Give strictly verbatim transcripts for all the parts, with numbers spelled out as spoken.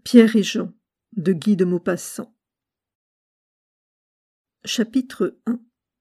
Pierre et Jean, de Guy de Maupassant. Chapitre un.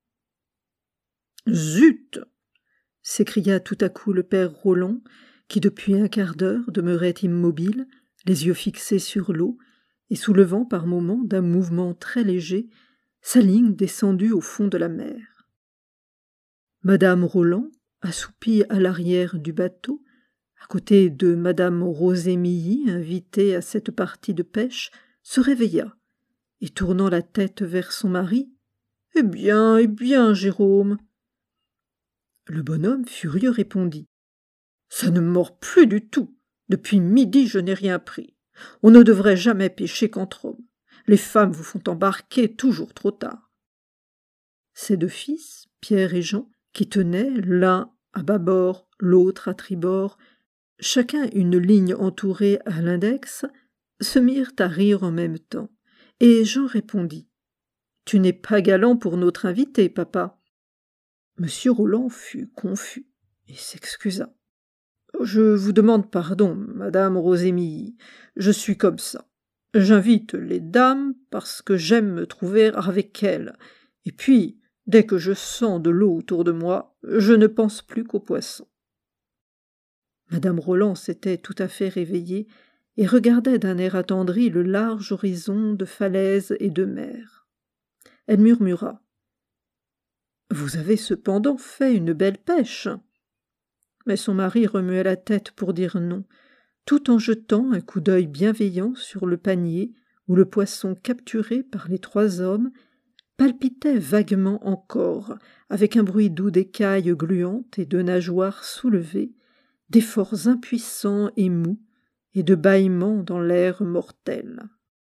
Zut! S'écria tout à coup le père Roland, qui depuis un quart d'heure demeurait immobile, les yeux fixés sur l'eau, et soulevant par moments d'un mouvement très léger sa ligne descendue au fond de la mer. Madame Roland, assoupie à l'arrière du bateau, à côté de madame Rosémilly, invitée à cette partie de pêche, se réveilla, et tournant la tête vers son mari, « Eh bien, eh bien, Jérôme !» Le bonhomme furieux répondit, « Ça ne me mord plus du tout. Depuis midi, je n'ai rien pris. On ne devrait jamais pêcher qu'entre hommes. Les femmes vous font embarquer toujours trop tard. » Ses deux fils, Pierre et Jean, qui tenaient l'un à bâbord, l'autre à tribord, chacun une ligne entourée à l'index, se mirent à rire en même temps, et Jean répondit, « Tu n'es pas galant pour notre invité, papa. » Monsieur Roland fut confus et s'excusa. « Je vous demande pardon, madame Rosémilly, je suis comme ça. J'invite les dames parce que j'aime me trouver avec elles, et puis, dès que je sens de l'eau autour de moi, je ne pense plus qu'aux poissons. » Madame Roland s'était tout à fait réveillée et regardait d'un air attendri le large horizon de falaises et de mer. Elle murmura, « Vous avez cependant fait une belle pêche. » Mais son mari remuait la tête pour dire non, tout en jetant un coup d'œil bienveillant sur le panier où le poisson capturé par les trois hommes palpitait vaguement encore, avec un bruit doux d'écailles gluantes et de nageoires soulevées, d'efforts impuissants et mous, et de bâillements dans l'air mortel.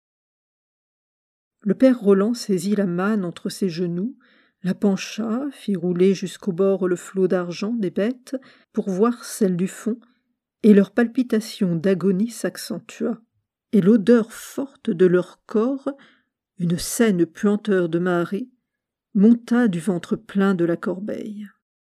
Le père Roland saisit la manne entre ses genoux, la pencha, fit rouler jusqu'au bord le flot d'argent des bêtes pour voir celle du fond, et leur palpitation d'agonie s'accentua, et l'odeur forte de leur corps, une saine puanteur de marée, monta du ventre plein de la corbeille.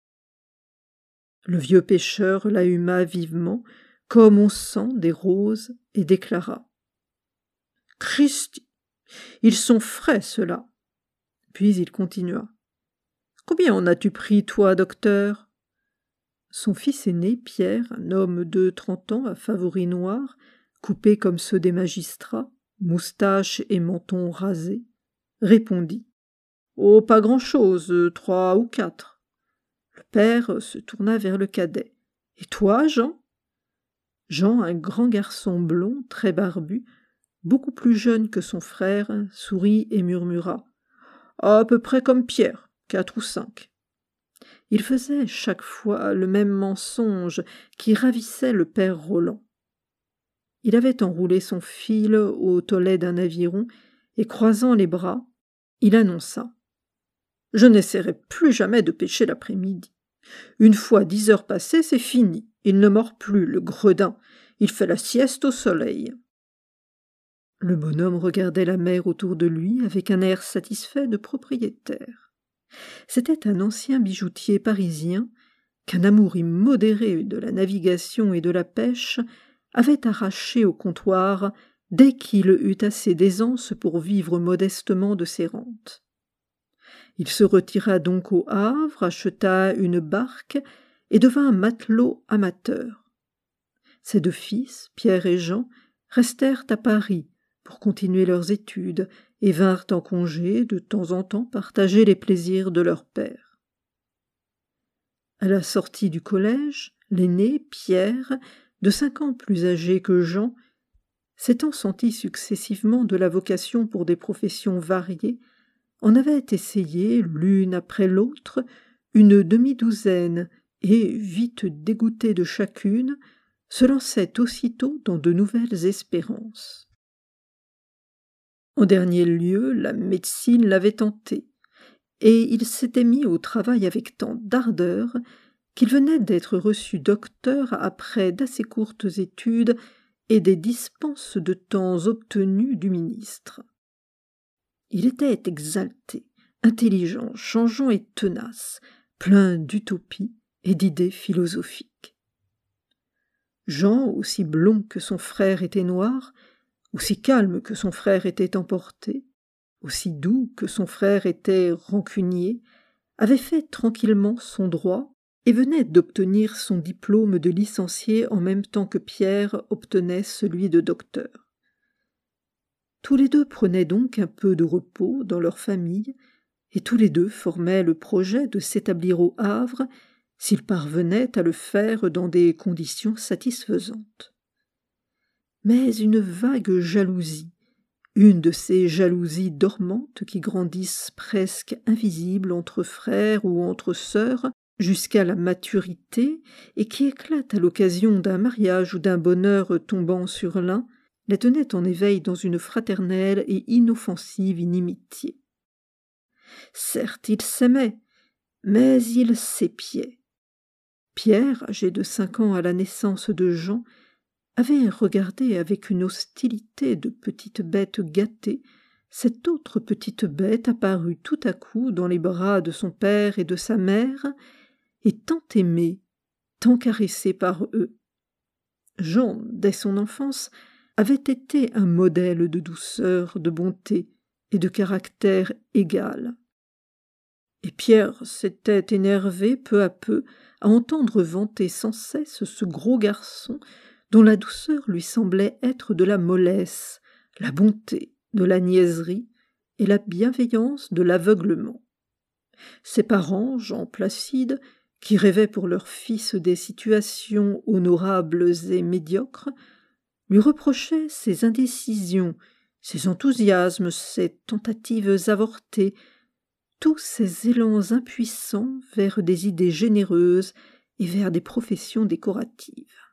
Le vieux pêcheur la huma vivement, comme on sent des roses, et déclara, « Christi, ils sont frais, ceux-là !» Puis il continua, « Combien en as-tu pris, toi, docteur ?» Son fils aîné, Pierre, un homme de trente ans à favoris noirs, coupé comme ceux des magistrats, moustache et menton rasés, répondit, « Oh, pas grand-chose, trois ou quatre. » Le père se tourna vers le cadet. « Et toi, Jean ?» Jean, un grand garçon blond, très barbu, beaucoup plus jeune que son frère, sourit et murmura, « À peu près comme Pierre, quatre ou cinq. » Il faisait chaque fois le même mensonge qui ravissait le père Roland. Il avait enroulé son fil au tollet d'un aviron et, croisant les bras, il annonça, « Je n'essaierai plus jamais de pêcher l'après-midi. Une fois dix heures passées, c'est fini. Il ne mord plus, le gredin. Il fait la sieste au soleil. » Le bonhomme regardait la mer autour de lui avec un air satisfait de propriétaire. C'était un ancien bijoutier parisien qu'un amour immodéré de la navigation et de la pêche avait arraché au comptoir dès qu'il eut assez d'aisance pour vivre modestement de ses rentes. Il se retira donc au Havre, acheta une barque et devint matelot amateur. Ses deux fils, Pierre et Jean, restèrent à Paris pour continuer leurs études et vinrent en congé de temps en temps partager les plaisirs de leur père. À la sortie du collège, l'aîné, Pierre, de cinq ans plus âgé que Jean, s'étant senti successivement de la vocation pour des professions variées, en avait essayé, l'une après l'autre, une demi-douzaine, et, vite dégoûté de chacune, se lançait aussitôt dans de nouvelles espérances. En dernier lieu, la médecine l'avait tenté, et il s'était mis au travail avec tant d'ardeur qu'il venait d'être reçu docteur après d'assez courtes études et des dispenses de temps obtenues du ministre. Il était exalté, intelligent, changeant et tenace, plein d'utopie et d'idées philosophiques. Jean, aussi blond que son frère était noir, aussi calme que son frère était emporté, aussi doux que son frère était rancunier, avait fait tranquillement son droit et venait d'obtenir son diplôme de licencié en même temps que Pierre obtenait celui de docteur. Tous les deux prenaient donc un peu de repos dans leur famille, et tous les deux formaient le projet de s'établir au Havre s'ils parvenaient à le faire dans des conditions satisfaisantes. Mais une vague jalousie, une de ces jalousies dormantes qui grandissent presque invisibles entre frères ou entre sœurs jusqu'à la maturité et qui éclatent à l'occasion d'un mariage ou d'un bonheur tombant sur l'un, les tenait en éveil dans une fraternelle et inoffensive inimitié. Certes, ils s'aimaient, mais ils s'épiaient. Pierre, âgé de cinq ans à la naissance de Jean, avait regardé avec une hostilité de petite bête gâtée cette autre petite bête apparue tout à coup dans les bras de son père et de sa mère, et tant aimée, tant caressée par eux. Jean, dès son enfance, avait été un modèle de douceur, de bonté et de caractère égal. Et Pierre s'était énervé peu à peu à entendre vanter sans cesse ce gros garçon dont la douceur lui semblait être de la mollesse, la bonté de la niaiserie et la bienveillance de l'aveuglement. Ses parents, Jean Placide, qui rêvaient pour leur fils des situations honorables et médiocres, lui reprochaient ses indécisions, ses enthousiasmes, ses tentatives avortées, tous ces élans impuissants vers des idées généreuses et vers des professions décoratives.